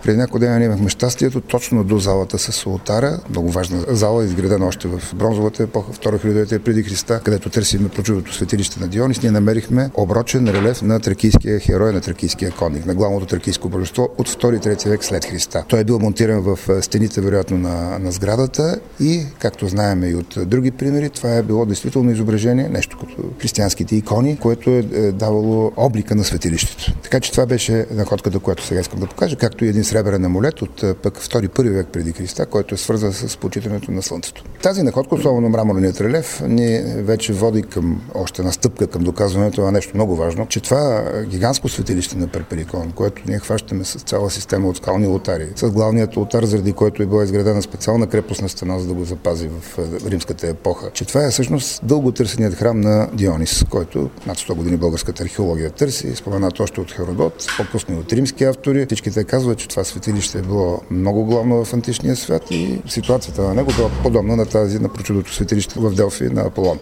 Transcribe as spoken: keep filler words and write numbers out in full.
Преди няколко дена ние имахме щастието точно до залата с олтара, много важна зала, изградена още в бронзовата епоха, втора хилядолетие преди Христа, където търсим прочудото светилище на Дионис. Ние намерихме оброчен релеф на тракийския херой, на тракийския конник, на главното тракийско божество от втори трети век след Христа. Той е бил монтиран в стените, вероятно, на, на сградата и, както знаем и от други примери, това е било действително изображение, нещо като християнските икони, което е давало облика на светилището. Така че това беше находката, която сега искам да покажа, както и един сребърен амулет от пък втори първи век преди Христа, който е свързан с почитането на слънцето. Тази находка, особено мраморният релеф, ни вече води към още една стъпка към доказването на нещо много важно, че това гигантско светилище на Перперикон, което ние хващаме с цяла система от скални олтари, с главният олтар, заради който е била изградена специална крепостна стена, за да го запази в римската епоха, че това е всъщност дълго търсеният храм на Дионис, който над сто години българската археология търси, споменат още от Херодот, по-късно от римски автори. Всички те казват, че това светилище е било много главно в античния свят и ситуацията на него била подобна на тази на прочудото светилище в Делфи на Аполон.